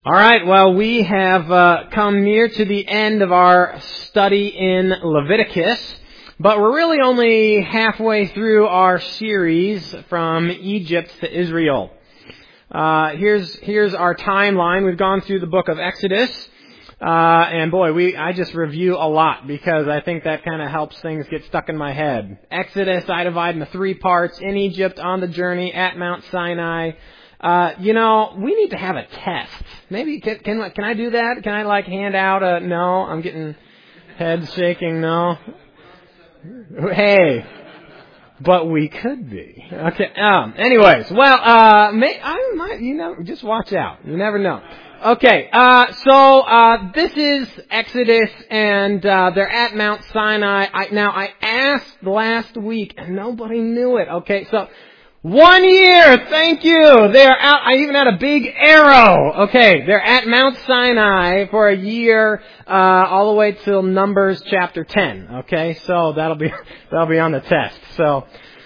All right, well, we have come near to the end of our study in Leviticus, but we're really only halfway through our series from Egypt to Israel. Here's our timeline. We've gone through the book of Exodus, and boy, I just review a lot because I think that kind of helps things get stuck in my head. Exodus, I divide into 3 parts: in Egypt, on the journey, at Mount Sinai. We need to have a test. Maybe, can I do that? Can I hand out a, no, I'm getting head shaking, no. Hey, but we could be. Okay, anyways, well, I might, just watch out. You never know. Okay, so this is Exodus, and they're at Mount Sinai. I asked last week, and nobody knew it. Okay, so 1 year, thank you. They're out. I even had a big arrow. Okay, they're at Mount Sinai for a year, all the way till Numbers chapter 10. Okay, so that'll be on the test. So,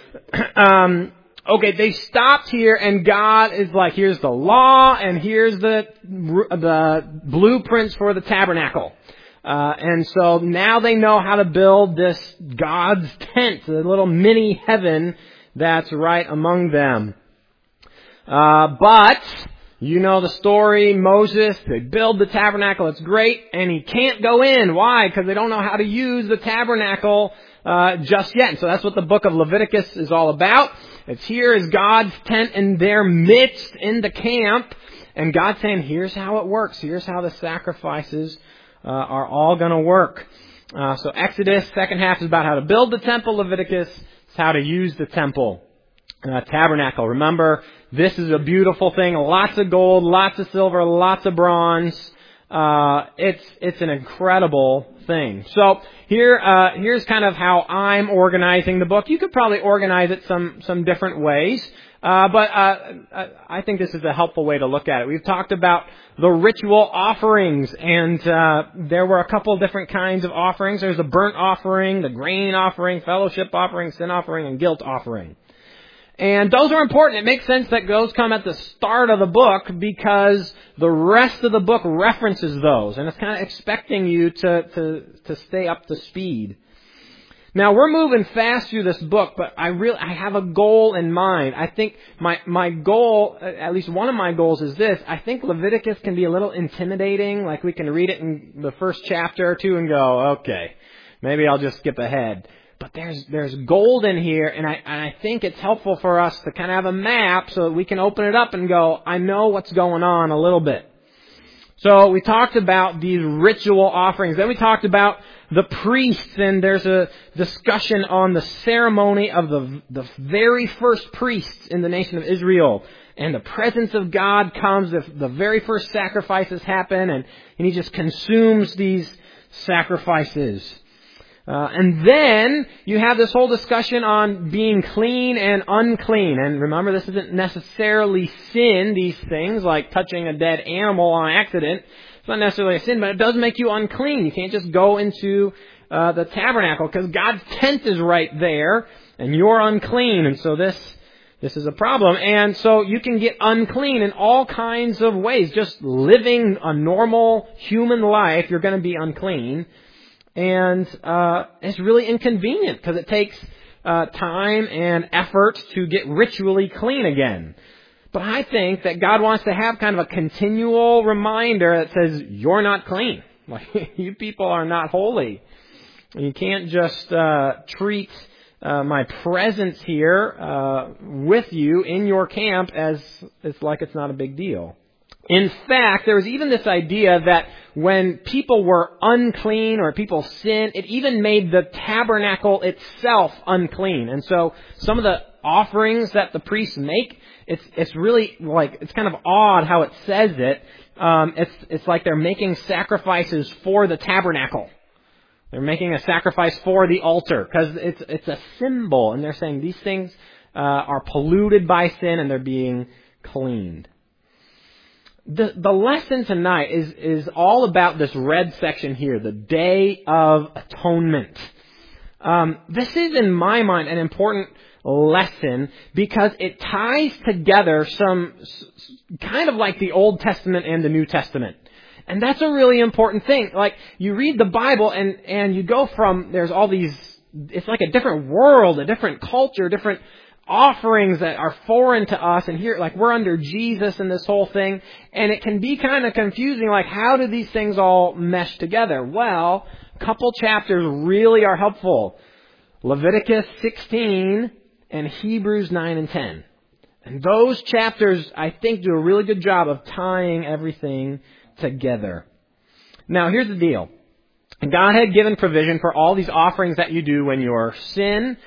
okay, they stopped here, and God is like, here's the law, and here's the blueprints for the tabernacle. And so now they know how to build this God's tent, the little mini heaven that's right among them. But, you know the story, Moses, they build the tabernacle, it's great, and he can't go in. Why? Because they don't know how to use the tabernacle just yet. And so that's what the book of Leviticus is all about. It's here is God's tent in their midst in the camp, and God's saying, here's how it works, here's how the sacrifices are all going to work. So Exodus, second half is about how to build the temple. Leviticus, how to use the temple, tabernacle. Remember, this is a beautiful thing. Lots of gold, lots of silver, lots of bronze. It's an incredible thing. So here's kind of how I'm organizing the book. You could probably organize it some different ways. But I think this is a helpful way to look at it. We've talked about the ritual offerings, and there were a couple of different kinds of offerings. There's the burnt offering, the grain offering, fellowship offering, sin offering, and guilt offering. And those are important. It makes sense that those come at the start of the book because the rest of the book references those, and it's kind of expecting you to stay up to speed. Now, we're moving fast through this book, but I have a goal in mind. I think my goal, at least one of my goals, is this. I think Leviticus can be a little intimidating. Like, we can read it in the first chapter or two and go, okay, maybe I'll just skip ahead. But there's gold in here, and I think it's helpful for us to kind of have a map so that we can open it up and go, I know what's going on a little bit. So we talked about these ritual offerings. Then we talked about the priests, and there's a discussion on the ceremony of the very first priests in the nation of Israel. And the presence of God comes, the very first sacrifices happen, and he just consumes these sacrifices. And then you have this whole discussion on being clean and unclean. And remember, this isn't necessarily sin, these things, like touching a dead animal on accident. It's not necessarily a sin, but it does make you unclean. You can't just go into the tabernacle because God's tent is right there, and you're unclean. And so this is a problem. And so you can get unclean in all kinds of ways. Just living a normal human life, you're going to be unclean. And it's really inconvenient because it takes time and effort to get ritually clean again. But I think that God wants to have kind of a continual reminder that says, you're not clean. Like, you people are not holy. You can't just treat my presence here with you in your camp as it's like it's not a big deal. In fact, there was even this idea that when people were unclean or people sinned, it even made the tabernacle itself unclean. And so some of the offerings that the priests make, it's really like, it's kind of odd how it says it. It's like they're making sacrifices for the tabernacle. They're making a sacrifice for the altar because it's a symbol, and they're saying these things are polluted by sin and they're being cleaned. The lesson tonight is all about this red section here, the Day of Atonement. This is, in my mind, an important lesson because it ties together some kind of like the Old Testament and the New Testament. And that's a really important thing. Like, you read the Bible and you go from, there's all these, it's like a different world, a different culture, different offerings that are foreign to us, and here, like, we're under Jesus and this whole thing, and it can be kind of confusing, like, how do these things all mesh together? Well, a couple chapters really are helpful. Leviticus 16 and Hebrews 9 and 10. And those chapters, I think, do a really good job of tying everything together. Now, here's the deal. God had given provision for all these offerings that you do when you sin.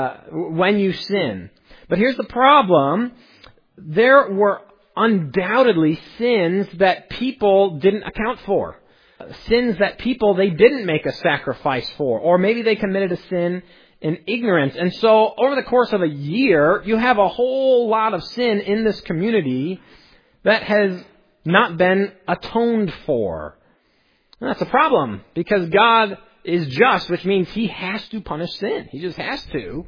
But here's the problem. There were undoubtedly sins that people didn't account for. Sins that they didn't make a sacrifice for. Or maybe they committed a sin in ignorance. And so over the course of a year, you have a whole lot of sin in this community that has not been atoned for. And that's a problem because God is just, which means He has to punish sin. He just has to.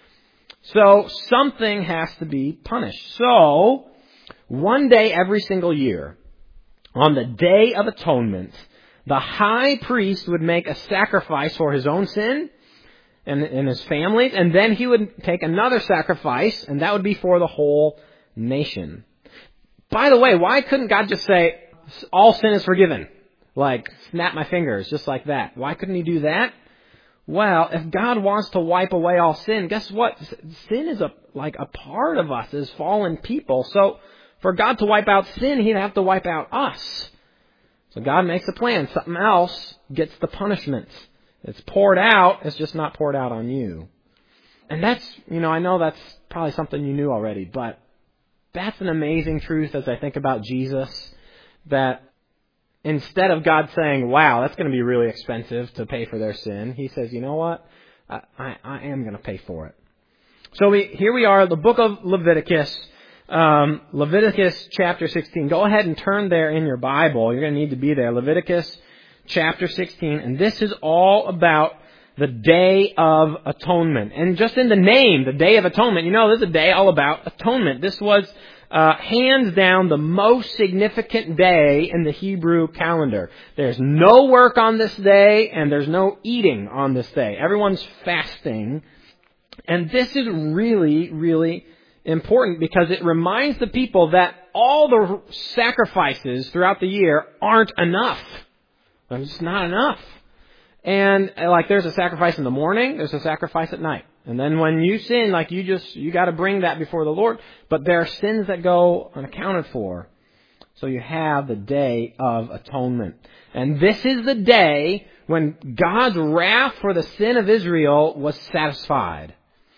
So something has to be punished. So one day every single year, on the Day of Atonement, the high priest would make a sacrifice for his own sin and his family, and then he would take another sacrifice, and that would be for the whole nation. By the way, why couldn't God just say, all sin is forgiven? Like, snap my fingers, just like that. Why couldn't He do that? Well, if God wants to wipe away all sin, guess what? Sin is a part of us as fallen people. So, for God to wipe out sin, He'd have to wipe out us. So God makes a plan. Something else gets the punishment. It's poured out, it's just not poured out on you. And that's, I know that's probably something you knew already, but that's an amazing truth as I think about Jesus, that instead of God saying, wow, that's going to be really expensive to pay for their sin, He says, you know what? I am going to pay for it. So here we are, the book of Leviticus, Leviticus chapter 16. Go ahead and turn there in your Bible. You're going to need to be there. Leviticus chapter 16. And this is all about the Day of Atonement. And just in the name, the Day of Atonement, this is a day all about atonement. This was hands down the most significant day in the Hebrew calendar. There's no work on this day, and there's no eating on this day. Everyone's fasting. And this is really, really important because it reminds the people that all the sacrifices throughout the year aren't enough. It's just not enough. And there's a sacrifice in the morning, there's a sacrifice at night. And then when you sin, you got to bring that before the Lord. But there are sins that go unaccounted for. So you have the Day of Atonement. And this is the day when God's wrath for the sin of Israel was satisfied.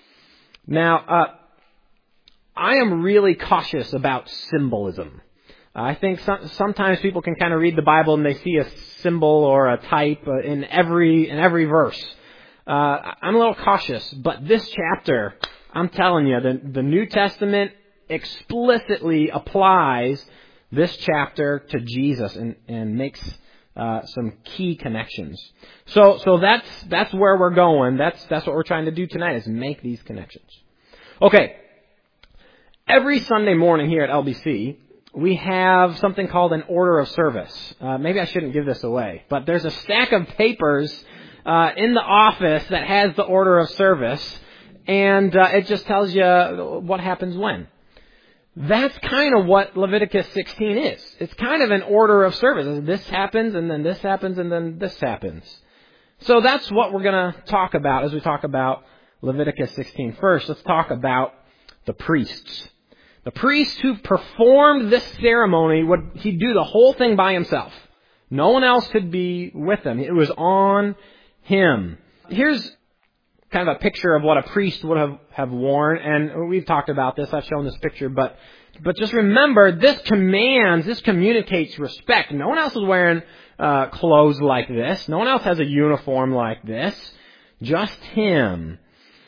Now, I am really cautious about symbolism. I think sometimes people can kind of read the Bible and they see a symbol or a type in every verse. I'm a little cautious, but this chapter, I'm telling you, the New Testament explicitly applies this chapter to Jesus and makes some key connections. So that's where we're going. That's what we're trying to do tonight, is make these connections. Okay. Every Sunday morning here at LBC, we have something called an order of service. Maybe I shouldn't give this away, but there's a stack of papers in the office that has the order of service, and it just tells you what happens when. That's kind of what Leviticus 16 is. It's kind of an order of service. This happens, and then this happens, and then this happens. So that's what we're going to talk about as we talk about Leviticus 16. First, let's talk about the priests. The priest who performed this ceremony, he'd do the whole thing by himself. No one else could be with him. It was on him. Here's kind of a picture of what a priest would have worn, and we've talked about this. I've shown this picture, but just remember, this communicates respect. No one else is wearing clothes like this. No one else has a uniform like this. Just him.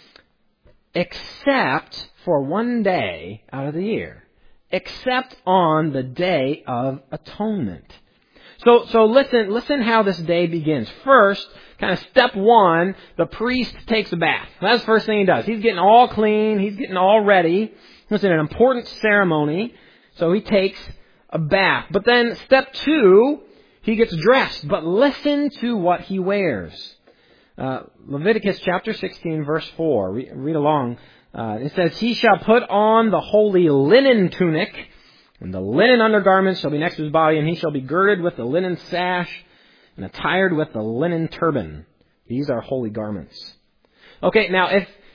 Except for one day out of the year. Except on the Day of Atonement. So listen how this day begins. First, kind of step one, the priest takes a bath. That's the first thing he does. He's getting all clean. He's getting all ready. It's an important ceremony. So he takes a bath. But then step two, he gets dressed. But listen to what he wears. Leviticus chapter 16, verse 4. Read along. It says, he shall put on the holy linen tunic, and the linen undergarments shall be next to his body, and he shall be girded with the linen sash, and attired with the linen turban. These are holy garments. Okay, now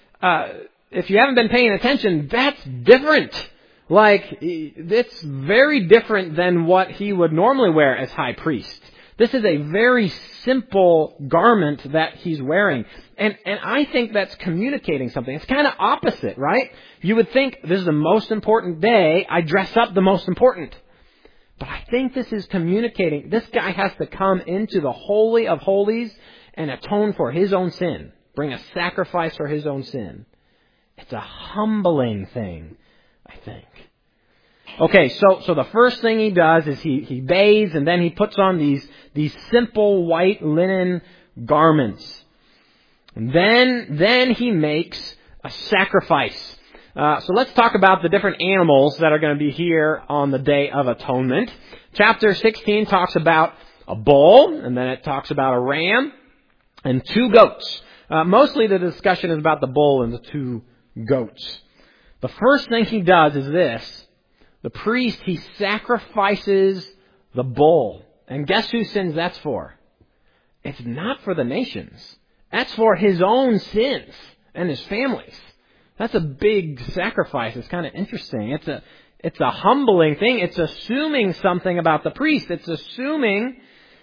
if you haven't been paying attention, that's different. Like, it's very different than what he would normally wear as high priest. This is a very simple garment that he's wearing. And I think that's communicating something. It's kind of opposite, right? You would think this is the most important day. I dress up the most important. But I think this is communicating. This guy has to come into the Holy of Holies and atone for his own sin. Bring a sacrifice for his own sin. It's a humbling thing, I think. Okay, so the first thing he does is he bathes, and then he puts on these simple white linen garments. And then he makes a sacrifice. So let's talk about the different animals that are going to be here on the Day of Atonement. Chapter 16 talks about a bull, and then it talks about a ram and 2 goats. Mostly the discussion is about the bull and the 2 goats. The first thing he does is this. The priest, he sacrifices the bull. And guess whose sins that's for? It's not for the nations. That's for his own sins and his family's. That's a big sacrifice. It's kind of interesting. It's a humbling thing. It's assuming something about the priest. It's assuming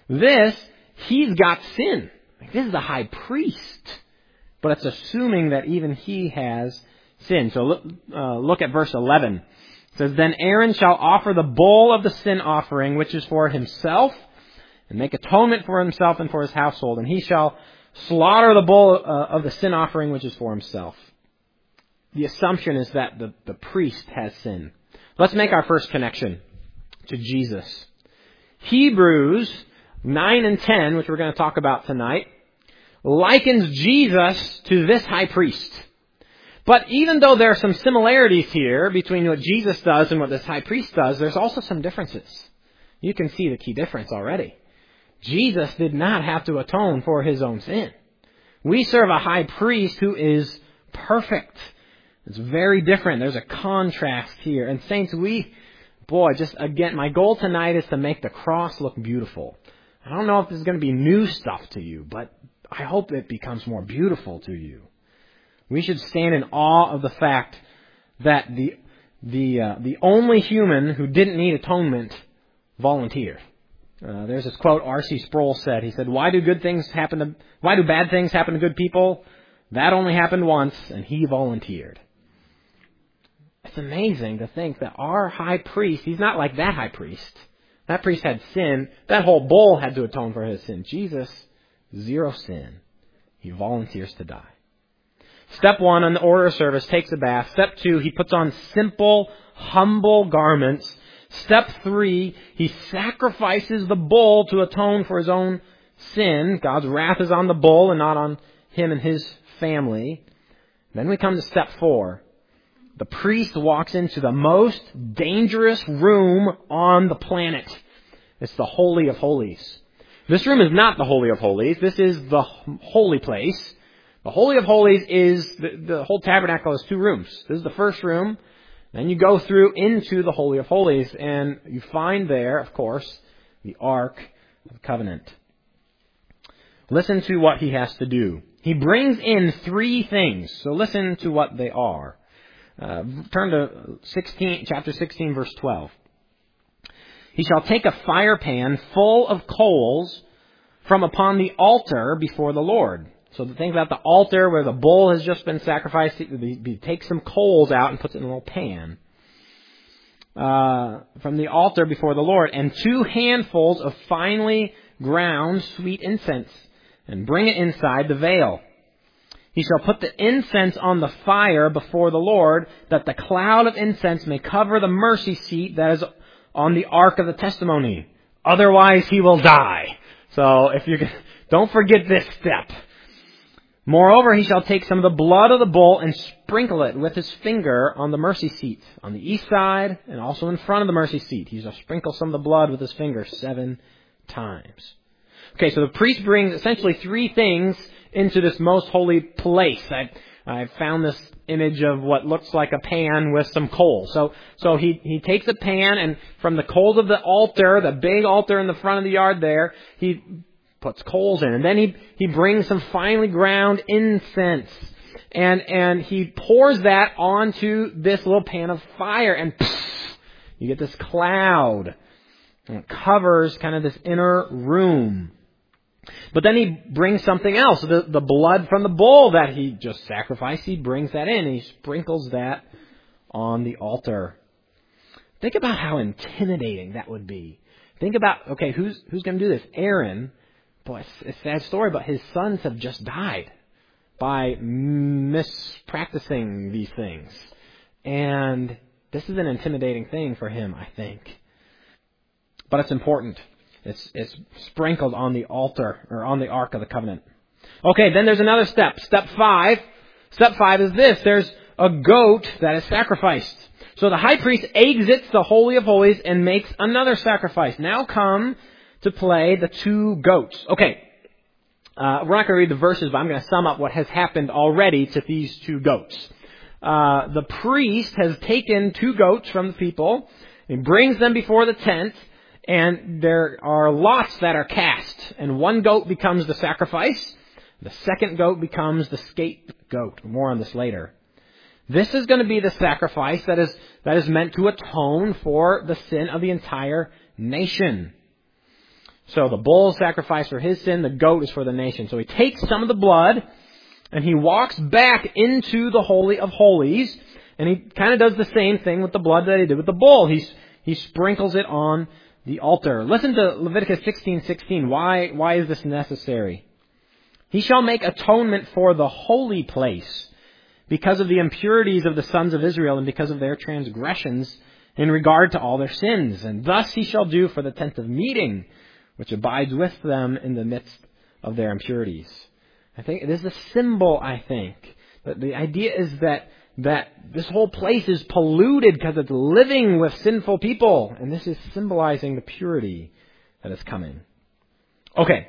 he's got sin. Like, this is the high priest. But it's assuming that even he has sin. So look at verse 11. It says, then Aaron shall offer the bull of the sin offering, which is for himself, and make atonement for himself and for his household. And he shall slaughter the bull of the sin offering, which is for himself. The assumption is that the priest has sin. Let's make our first connection to Jesus. Hebrews 9 and 10, which we're going to talk about tonight, likens Jesus to this high priest. But even though there are some similarities here between what Jesus does and what this high priest does, there's also some differences. You can see the key difference already. Jesus did not have to atone for his own sin. We serve a high priest who is perfect. It's very different. There's a contrast here. And saints, my goal tonight is to make the cross look beautiful. I don't know if this is going to be new stuff to you, but I hope it becomes more beautiful to you. We should stand in awe of the fact that the only human who didn't need atonement volunteered. There's this quote R.C. Sproul said. He said, why do bad things happen to good people? That only happened once, and he volunteered. It's amazing to think that our high priest, he's not like that high priest. That priest had sin. That whole bull had to atone for his sin. Jesus, 0 sin. He volunteers to die. Step 1 on the order of service, takes a bath. Step 2, he puts on simple, humble garments. Step 3, he sacrifices the bull to atone for his own sin. God's wrath is on the bull and not on him and his family. Then we come to step 4. The priest walks into the most dangerous room on the planet. It's the Holy of Holies. This room is not the Holy of Holies. This is the holy place. The Holy of Holies is, the whole tabernacle is 2 rooms. This is the first room. Then you go through into the Holy of Holies, and you find there, of course, the Ark of the Covenant. Listen to what he has to do. He brings in 3 things. So listen to what they are. Turn to chapter 16, verse 12. He shall take a fire pan full of coals from upon the altar before the Lord. So the thing about the altar where the bull has just been sacrificed, he takes some coals out and puts it in a little pan. From the altar before the Lord, and 2 handfuls of finely ground sweet incense, and bring it inside the veil. He shall put the incense on the fire before the Lord, that the cloud of incense may cover the mercy seat that is on the ark of the testimony. Otherwise he will die. So if you don't forget this step. Moreover, he shall take some of the blood of the bull and sprinkle it with his finger on the mercy seat, on the east side and also in front of the mercy seat. He shall sprinkle some of the blood with his finger 7 times. Okay, so the priest brings essentially 3 things into this most holy place. I found this image of what looks like a pan with some coals. So he takes a pan, and from the coals of the altar, the big altar in the front of the yard there, he puts coals in. And then he brings some finely ground incense. And he pours that onto this little pan of fire. And you get this cloud. And it covers kind of this inner room. But then he brings something else. The blood from the bull that he just sacrificed, he brings that in. And he sprinkles that on the altar. Think about how intimidating that would be. Think about, okay, who's going to do this? Aaron. Boy, it's a sad story, but his sons have just died by mispracticing these things. And this is an intimidating thing for him, I think. But it's important. It's sprinkled on the altar, or on the Ark of the Covenant. Okay, then there's another step. Step 5. Step 5 is this. There's a goat that is sacrificed. So the high priest exits the Holy of Holies and makes another sacrifice. Now come to play the 2 goats. Okay, we're not going to read the verses, but I'm going to sum up what has happened already to these 2 goats. The priest has taken 2 goats from the people. He brings them before the tent, and there are lots that are cast. And 1 goat becomes the sacrifice. The second goat becomes the scapegoat. More on this later. This is going to be the sacrifice that is meant to atone for the sin of the entire nation. So the bull is sacrificed for his sin, the goat is for the nation. So he takes some of the blood, and he walks back into the Holy of Holies, and he kind of does the same thing with the blood that he did with the bull. He sprinkles it on the altar. Listen to Leviticus 16:16. Why is this necessary? He shall make atonement for the holy place because of the impurities of the sons of Israel and because of their transgressions in regard to all their sins. And thus he shall do for the tent of meeting, which abides with them in the midst of their impurities. I think it is a symbol, I think. But the idea is that this whole place is polluted because it's living with sinful people. And this is symbolizing the purity that is coming. Okay.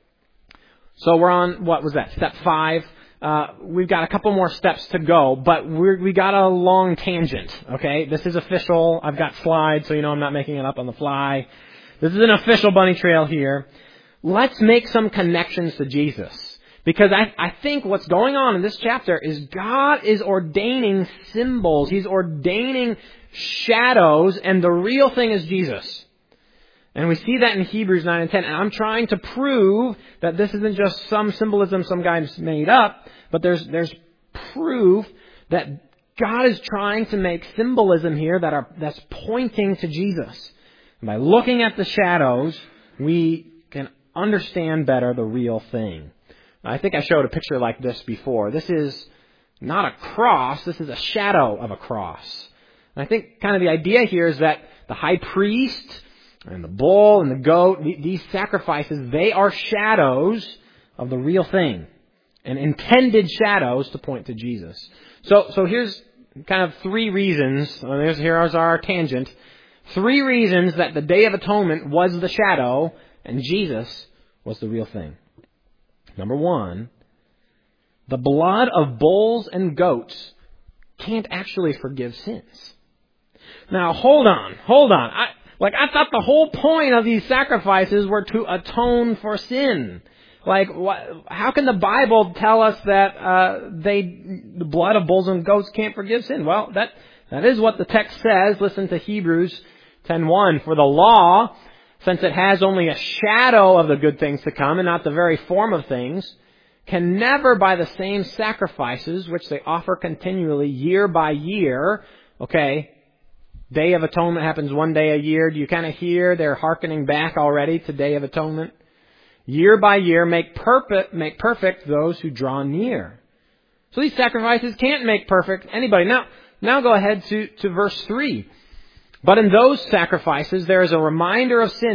So we're on, what was that, step 5. We've got a couple more steps to go, but we got a long tangent. Okay. This is official. I've got slides, so you know I'm not making it up on the fly. This is an official bunny trail here. Let's make some connections to Jesus. Because I think what's going on in this chapter is God is ordaining symbols. He's ordaining shadows, and the real thing is Jesus. And we see that in Hebrews 9 and 10. And I'm trying to prove that this isn't just some symbolism some guys made up, but there's proof that God is trying to make symbolism here that's pointing to Jesus. And by looking at the shadows, we can understand better the real thing. I think I showed a picture like this before. This is not a cross. This is a shadow of a cross. And I think kind of the idea here is that the high priest and the bull and the goat, these sacrifices, they are shadows of the real thing. And intended shadows to point to Jesus. So here's kind of 3 reasons. Here's our tangent. 3 reasons that the Day of Atonement was the shadow and Jesus was the real thing. Number 1, the blood of bulls and goats can't actually forgive sins. Now, hold on. I thought the whole point of these sacrifices were to atone for sin. How can the Bible tell us that the blood of bulls and goats can't forgive sin? Well, that is what the text says. Listen to Hebrews 10:1. For the law, since it has only a shadow of the good things to come and not the very form of things, can never by the same sacrifices which they offer continually year by year. Okay, Day of Atonement happens one day a year. Do you kind of hear they're hearkening back already to Day of Atonement? Year by year make perfect those who draw near. So these sacrifices can't make perfect anybody. Now go ahead to verse 3. But in those sacrifices there is a reminder of sins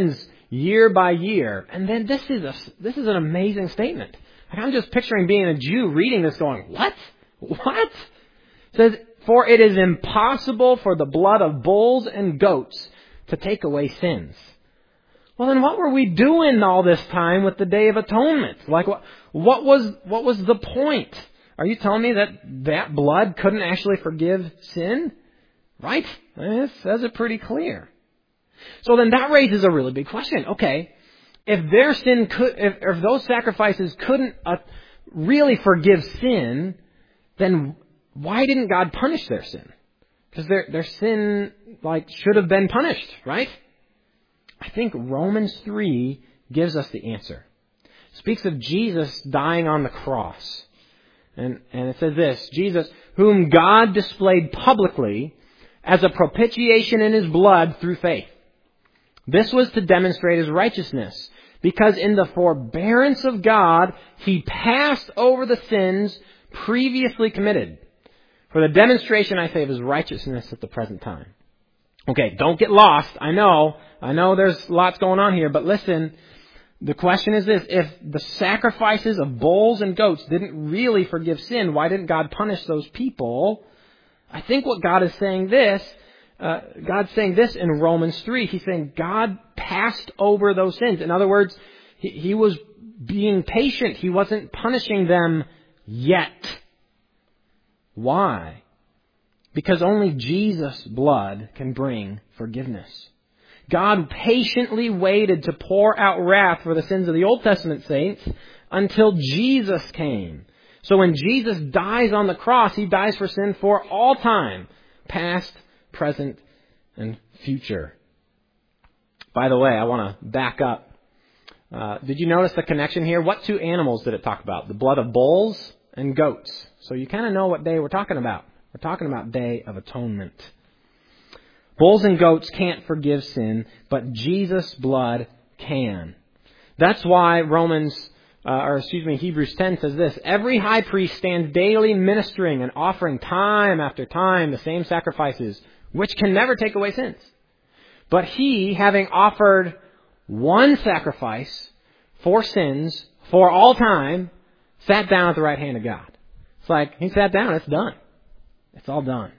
year by year. And then this is an amazing statement. Like, I'm just picturing being a Jew reading this going, what? What? It says, for it is impossible for the blood of bulls and goats to take away sins. Well, then what were we doing all this time with the Day of Atonement? Like, what was the point? Are you telling me that blood couldn't actually forgive sin? Right? It says it pretty clear. So then that raises a really big question. Okay, if their sin if those sacrifices couldn't really forgive sin, then why didn't God punish their sin? Because their sin should have been punished, right? I think Romans 3 gives us the answer. It speaks of Jesus dying on the cross. And it says this, Jesus, whom God displayed publicly as a propitiation in his blood through faith. This was to demonstrate his righteousness, because in the forbearance of God, he passed over the sins previously committed, for the demonstration, I say, of his righteousness at the present time. Okay, don't get lost. I know there's lots going on here, but listen, the question is this: if the sacrifices of bulls and goats didn't really forgive sin, why didn't God punish those people? I think what God is saying God's saying this in Romans 3. He's saying God passed over those sins. In other words, he was being patient. He wasn't punishing them yet. Why? Because only Jesus' blood can bring forgiveness. God patiently waited to pour out wrath for the sins of the Old Testament saints until Jesus came. So when Jesus dies on the cross, he dies for sin for all time, past, present, and future. By the way, I want to back up. Did you notice the connection here? What two animals did it talk about? The blood of bulls and goats. So you kind of know what day we're talking about. We're talking about Day of Atonement. Bulls and goats can't forgive sin, but Jesus' blood can. That's why Hebrews 10 says this: every high priest stands daily ministering and offering time after time the same sacrifices, which can never take away sins. But he, having offered one sacrifice for sins for all time, sat down at the right hand of God. It's like, he sat down, it's done. It's all done.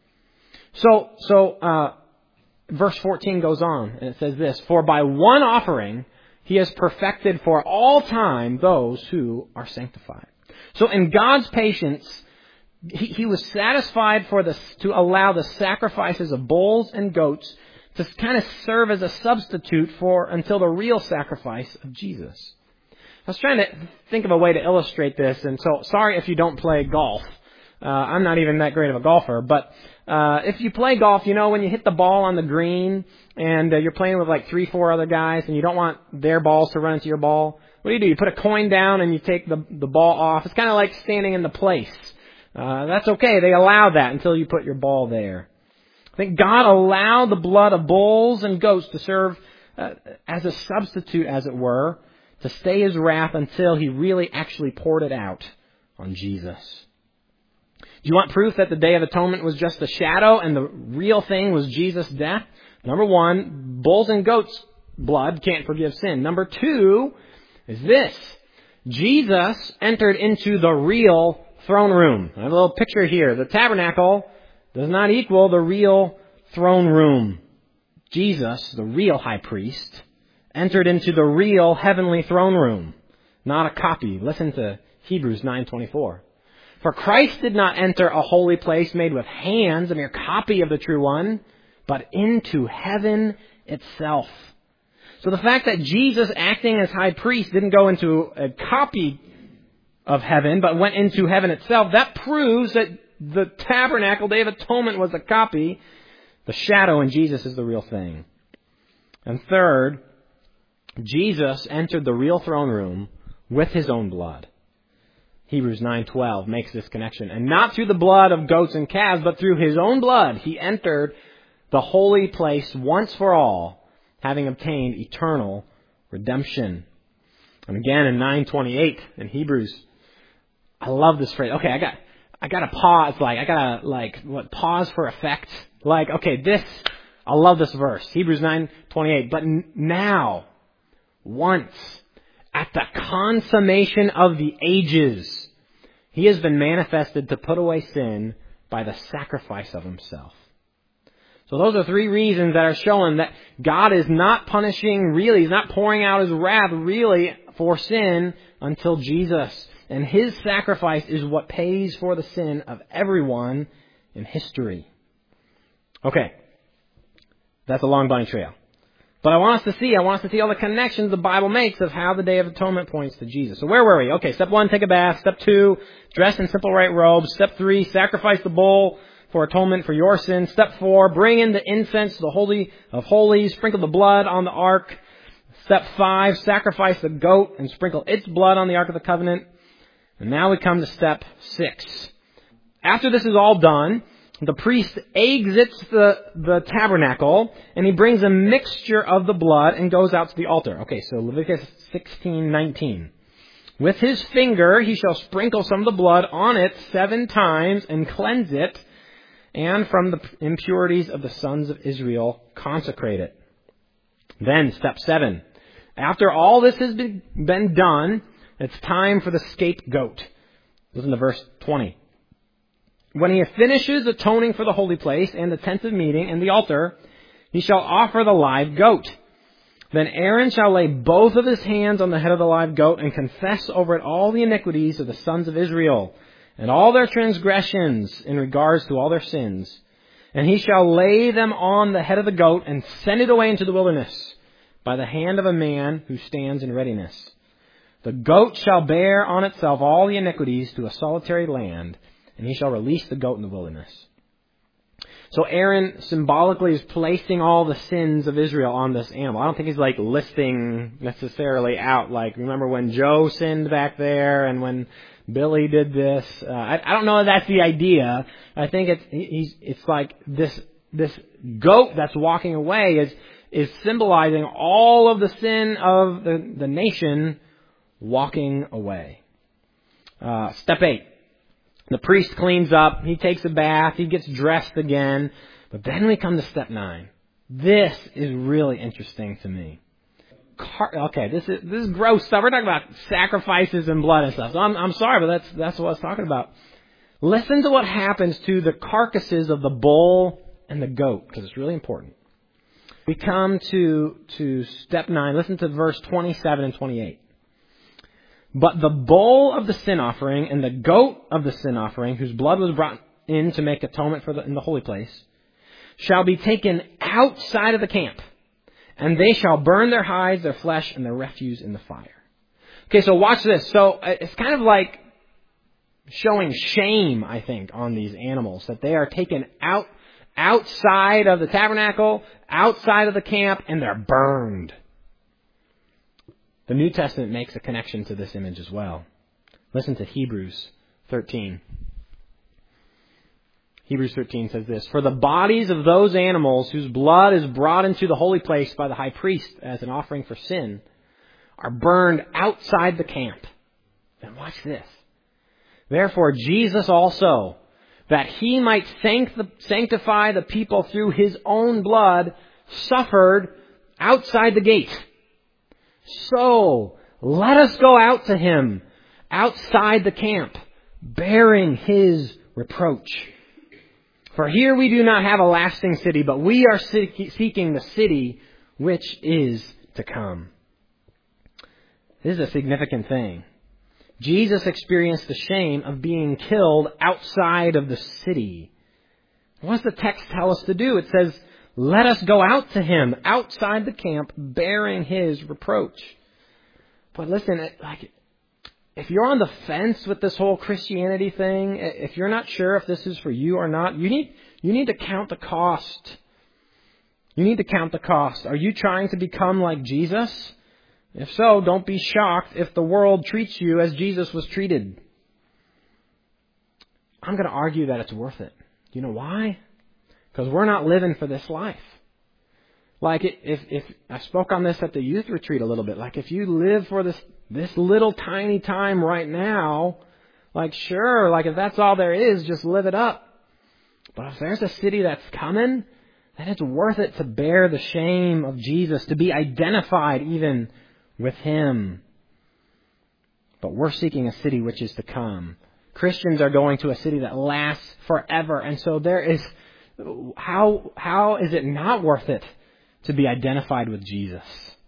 So verse 14 goes on, and it says this: for by one offering he has perfected for all time those who are sanctified. So in God's patience, he was satisfied to allow the sacrifices of bulls and goats to kind of serve as a substitute until the real sacrifice of Jesus. I was trying to think of a way to illustrate this, and so sorry if you don't play golf. I'm not even that great of a golfer, but if you play golf, when you hit the ball on the green and you're playing with 3-4 other guys and you don't want their balls to run into your ball, what do? You put a coin down and you take the ball off. It's kind of like standing in the place. That's okay. They allow that until you put your ball there. I think God allowed the blood of bulls and goats to serve as a substitute, as it were, to stay his wrath until he really actually poured it out on Jesus. Do you want proof that the Day of Atonement was just a shadow and the real thing was Jesus' death? Number one, bulls and goats' blood can't forgive sin. Number two is this: Jesus entered into the real throne room. I have a little picture here. The tabernacle does not equal the real throne room. Jesus, the real high priest, entered into the real heavenly throne room, not a copy. Listen to Hebrews 9:24. For Christ did not enter a holy place made with hands, a mere copy of the true one, but into heaven itself. So the fact that Jesus, acting as high priest, didn't go into a copy of heaven, but went into heaven itself, that proves that the tabernacle, Day of Atonement, was a copy. The shadow in Jesus is the real thing. And third, Jesus entered the real throne room with his own blood. Hebrews 9:12 makes this connection. And not through the blood of goats and calves, but through his own blood, he entered the holy place once for all, having obtained eternal redemption. And again in 9:28 in Hebrews, I love this phrase. Okay, I gotta pause. Pause for effect. I love this verse. Hebrews 9:28. But now, once, at the consummation of the ages, He has been manifested to put away sin by the sacrifice of Himself. So those are three reasons that are showing that God is not punishing really, He's not pouring out His wrath really for sin until Jesus. And His sacrifice is what pays for the sin of everyone in history. Okay. That's a long bunny trail. But I want us to see all the connections the Bible makes of how the Day of Atonement points to Jesus. So where were we? Okay, step 1, take a bath. Step 2, dress in simple white robes. Step 3, sacrifice the bull for atonement for your sins. Step 4, bring in the incense to the Holy of Holies. Sprinkle the blood on the ark. Step 5, sacrifice the goat and sprinkle its blood on the Ark of the Covenant. And now we come to step 6. After this is all done, the priest exits the tabernacle, and he brings a mixture of the blood and goes out to the altar. Okay, so Leviticus 16:19. With his finger he shall sprinkle some of the blood on it 7 times and cleanse it, and from the impurities of the sons of Israel consecrate it. Then, step 7. After all this has been done, it's time for the scapegoat. Listen to verse 20. When he finishes atoning for the holy place and the tent of meeting and the altar, he shall offer the live goat. Then Aaron shall lay both of his hands on the head of the live goat and confess over it all the iniquities of the sons of Israel and all their transgressions in regards to all their sins. And he shall lay them on the head of the goat and send it away into the wilderness by the hand of a man who stands in readiness. The goat shall bear on itself all the iniquities to a solitary land, and he shall release the goat in the wilderness. So Aaron symbolically is placing all the sins of Israel on this animal. I don't think he's like listing necessarily out, like, remember when Joe sinned back there and when Billy did this. I don't know if that's the idea. I think it's like this goat that's walking away is symbolizing all of the sin of the nation walking away. Step 8. The priest cleans up, he takes a bath, he gets dressed again. But then we come to step 9. This is really interesting to me. Okay, this is gross stuff. We're talking about sacrifices and blood and stuff. So I'm sorry, but that's what I was talking about. Listen to what happens to the carcasses of the bull and the goat, because it's really important. We come to step 9. Listen to verse 27 and 28. But the bull of the sin offering and the goat of the sin offering, whose blood was brought in to make atonement in the holy place, shall be taken outside of the camp, and they shall burn their hides, their flesh, and their refuse in the fire. Okay, so watch this. So it's kind of like showing shame, I think, on these animals, that they are taken outside of the tabernacle, outside of the camp, and they're burned. The New Testament makes a connection to this image as well. Listen to Hebrews 13. Hebrews 13 says this, For the bodies of those animals whose blood is brought into the holy place by the high priest as an offering for sin are burned outside the camp. And watch this. Therefore Jesus also, that he might sanctify the people through his own blood, suffered outside the gate. So, let us go out to him, outside the camp, bearing his reproach. For here we do not have a lasting city, but we are seeking the city which is to come. This is a significant thing. Jesus experienced the shame of being killed outside of the city. What does the text tell us to do? It says, let us go out to him outside the camp bearing his reproach. But listen, if you're on the fence with this whole Christianity thing, if you're not sure if this is for you or not, you need to count the cost. You need to count the cost. Are you trying to become like Jesus? If so, don't be shocked if the world treats you as Jesus was treated. I'm going to argue that it's worth it. You know why? Because we're not living for this life. Like, if I spoke on this at the youth retreat a little bit, like if you live for this little tiny time right now, like sure, like if that's all there is, just live it up. But if there's a city that's coming, then it's worth it to bear the shame of Jesus, to be identified even with Him. But we're seeking a city which is to come. Christians are going to a city that lasts forever. And so there is, how is it not worth it to be identified with Jesus?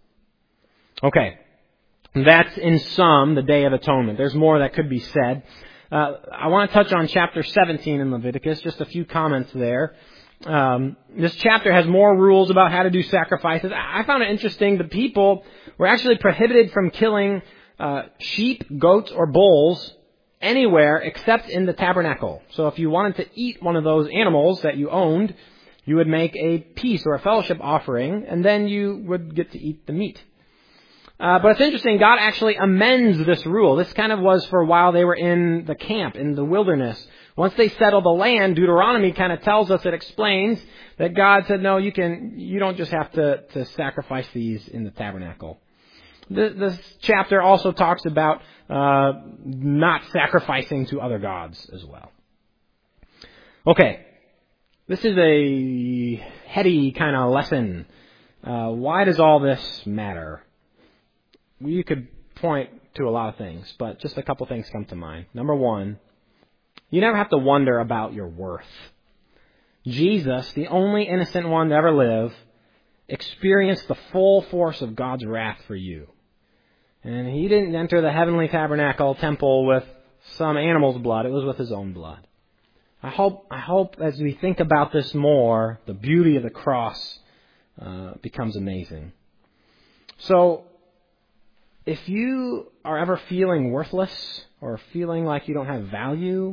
Okay. That's in sum the Day of Atonement. There's more that could be said. I want to touch on chapter 17 in Leviticus, just a few comments there. This chapter has more rules about how to do sacrifices. I found it interesting. The people were actually prohibited from killing sheep, goats, or bulls anywhere except in the tabernacle. So if you wanted to eat one of those animals that you owned, you would make a peace or a fellowship offering, and then you would get to eat the meat. But it's interesting, God actually amends this rule. This kind of was for while they were in the camp, in the wilderness. Once they settled the land, Deuteronomy kind of tells us, it explains that God said, no, you don't just have to sacrifice these in the tabernacle. This chapter also talks about not sacrificing to other gods as well. Okay, this is a heady kind of lesson. Why does all this matter? You could point to a lot of things, but just a couple things come to mind. Number one, you never have to wonder about your worth. Jesus, the only innocent one to ever live, experienced the full force of God's wrath for you. And He didn't enter the heavenly tabernacle temple with some animal's blood. It was with His own blood. I hope as we think about this more, the beauty of the cross becomes amazing. So, if you are ever feeling worthless or feeling like you don't have value,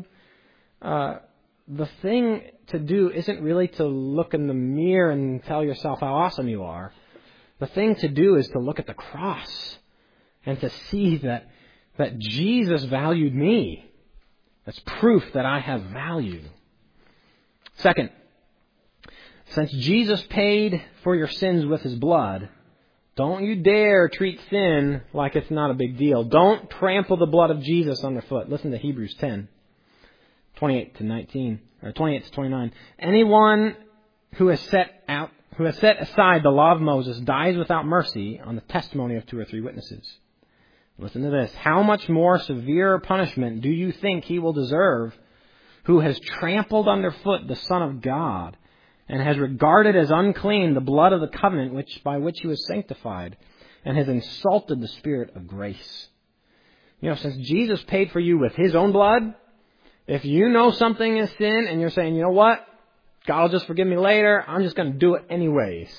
the thing to do isn't really to look in the mirror and tell yourself how awesome you are. The thing to do is to look at the cross and to see that Jesus valued me. That's proof that I have value. Second, since Jesus paid for your sins with His blood, don't you dare treat sin like it's not a big deal. Don't trample the blood of Jesus underfoot. Listen to Hebrews 10, 28 to 19, or 28 to 29. Anyone who has set aside the law of Moses dies without mercy on the testimony of 2 or 3 witnesses. Listen to this. How much more severe punishment do you think he will deserve who has trampled underfoot the Son of God and has regarded as unclean the blood of the covenant by which he was sanctified, and has insulted the Spirit of grace? You know, since Jesus paid for you with His own blood, if you know something is sin and you're saying, you know what, God will just forgive me later, I'm just going to do it anyways,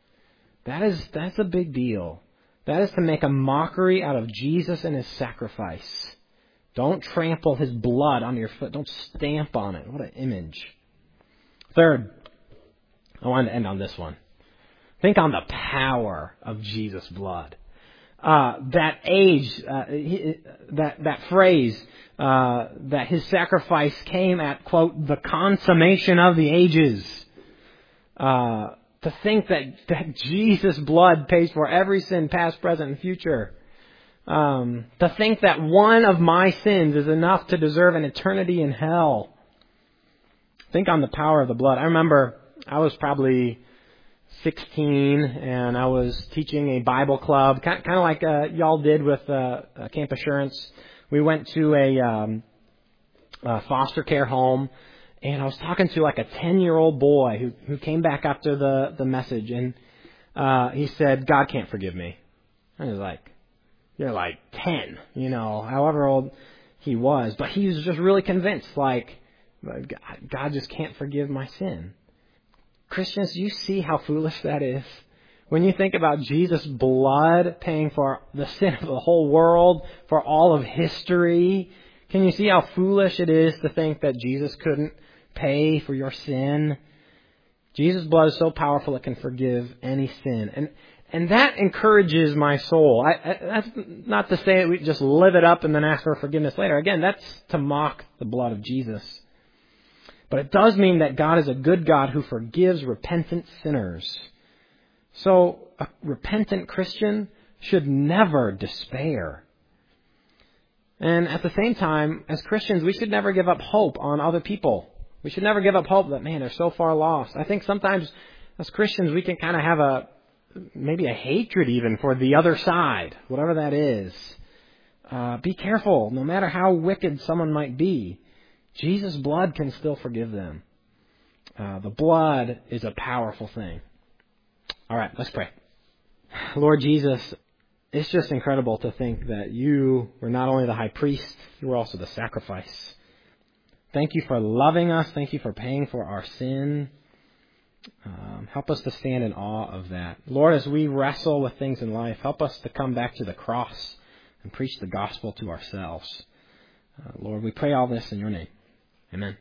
that's a big deal. That is to make a mockery out of Jesus and His sacrifice. Don't trample His blood on your foot. Don't stamp on it. What an image. Third, I wanted to end on this one. Think on the power of Jesus' blood. That phrase, that His sacrifice came at, quote, the consummation of the ages. To think that Jesus' blood pays for every sin, past, present, and future. To think that one of my sins is enough to deserve an eternity in hell. Think on the power of the blood. I remember I was probably 16 and I was teaching a Bible club, kind of like y'all did with Camp Assurance. We went to a foster care home, and I was talking to like a 10-year-old boy who came back after the message, and he said, God can't forgive me. I was like, you're like 10, however old he was. But he was just really convinced, like, God just can't forgive my sin. Christians, do you see how foolish that is? When you think about Jesus' blood paying for the sin of the whole world, for all of history, can you see how foolish it is to think that Jesus couldn't pay for your sin? Jesus' blood is so powerful it can forgive any sin. And that encourages my soul. That's not to say that we just live it up and then ask for forgiveness later. Again, that's to mock the blood of Jesus. But it does mean that God is a good God who forgives repentant sinners. So a repentant Christian should never despair. And at the same time, as Christians, we should never give up hope on other people. We should never give up hope that, man, they're so far lost. I think sometimes as Christians we can kind of have a maybe a hatred even for the other side, whatever that is. Be careful. No matter how wicked someone might be, Jesus' blood can still forgive them. The blood is a powerful thing. All right, let's pray. Lord Jesus, it's just incredible to think that you were not only the high priest, you were also the sacrifice. Thank you for loving us. Thank you for paying for our sin. Help us to stand in awe of that. Lord, as we wrestle with things in life, help us to come back to the cross and preach the gospel to ourselves. Lord, we pray all this in your name. Amen.